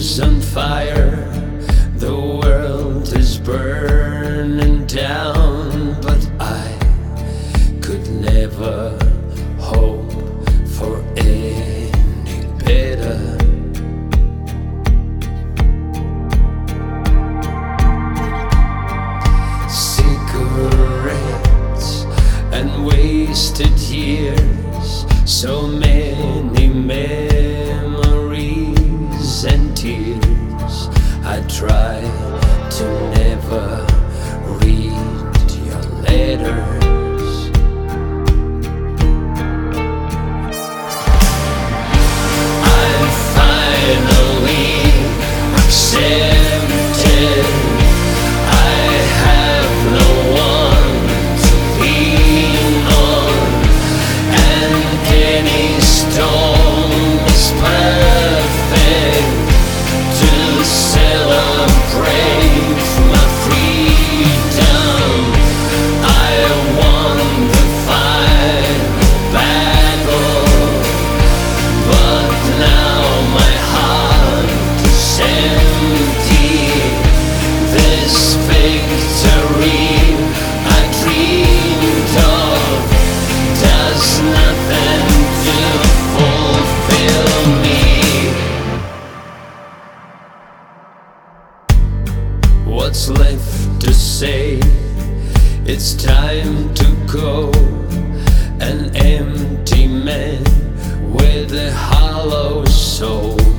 is on fire, the world is burning down, but I could never hope for any better. Cigarettes and wasted years, so many memories and tears. I try to never read your letters. I finally accepted I have no one to lean on, and any storm is perfect to celebrate my freedom. I won the final battle, but now my heart is empty. This victory I dreamed of does nothing to fulfill me. What's left to say? It's time to go. An empty man with a hollow soul.